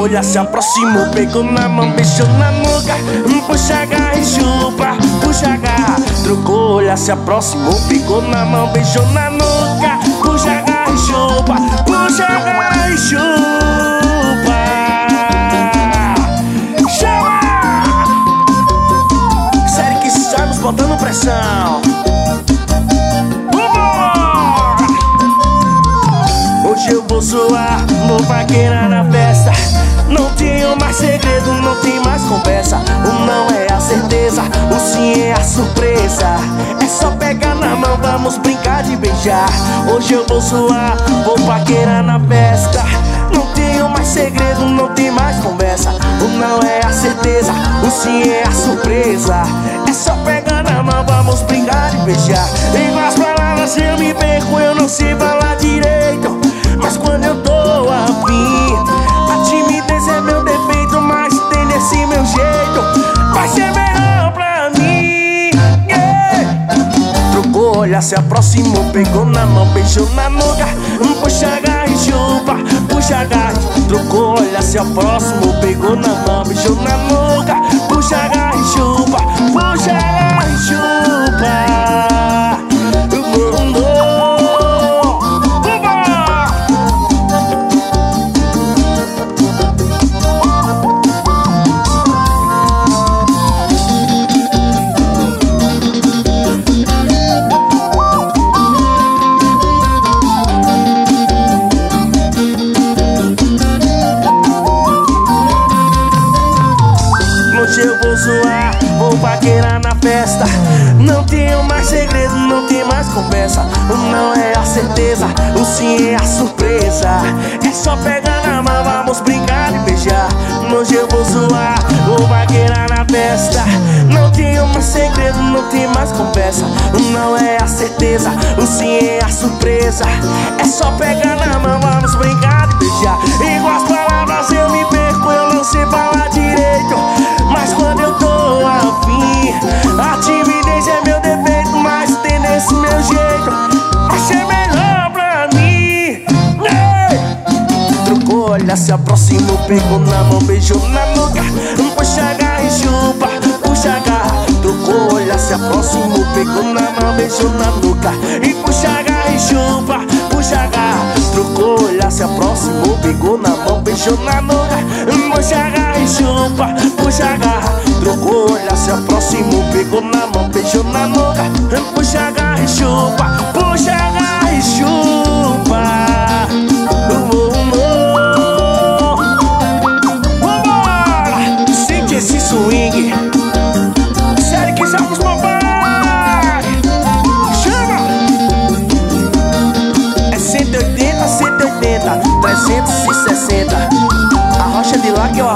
olhar, se aproximou, pegou na mão, beijou na nuca. Puxa, agarra e chupa, puxa, agarra. Trocou olhar, se aproximou, pegou na mão, beijou na nuca. Puxa, agarra e chupa, puxa, agarra e chupa. Chama! Sério que estamos botando pressão. Hoje eu vou zoar, vou paquerar na festa. Não tenho mais segredo, não tem mais conversa. O não é a certeza, o sim é a surpresa. É só pegar na mão, vamos brincar de beijar. Hoje eu vou zoar, vou paquerar na festa. Não tenho mais segredo, não tem mais conversa. O não é a certeza, o sim é a surpresa. É só pegar na mão, vamos brincar de beijar. Em mais palavras eu me perco, eu não sei falar direito. Mas quando eu tô afim, a timidez é meu defeito, mas tem desse meu jeito, vai ser melhor pra mim, yeah. Trocou olhar, se aproximou, pegou na mão, beijou na nuca. Puxa, agarra e chupa, puxa, agarra. Trocou olhar, se aproximou, pegou na mão, beijou na nuca. Puxa, agarra e chupa, puxa, agarra e chupa. Eu vou zoar, vou paquerar na festa. Não tenho mais segredo, não tem mais conversa. O não é a certeza, o sim é a surpresa. É só pegar na mão, vamos brincar e beijar. Hoje eu vou zoar, vou paquerar na festa. Não tenho mais segredo, não tem mais conversa. O não é a certeza, o sim é a surpresa. É só pegar na mão, vamos brincar e beijar. Igual as palavras eu me perco, eu não sei falar direito. Mas quando eu tô afim, a timidez é meu defeito, mas tem desse meu jeito, vai ser melhor pra mim, yeah. Trocou olhar, se aproximou, pegou na mão, beijou na nuca. Puxa, agarra e chupa, puxa, agarra. Trocou olhar, se aproximou, pegou na mão, beijou na nuca. E puxa, agarra e chupa, puxa, agarra. Trocou olhar, se aproximou, pegou na mão, beijou na nuca. Puxa, agarra e chupa, puxa, agarra. Trocou olhar, se aproximou, pegou na mão, beijou na nuca. Puxa, agarra e chupa, puxa, agarra e chupa. Vambora! Sente esse swing. Sério que somos papai. Chama! É 180, 180, 360. A rocha de lá que eu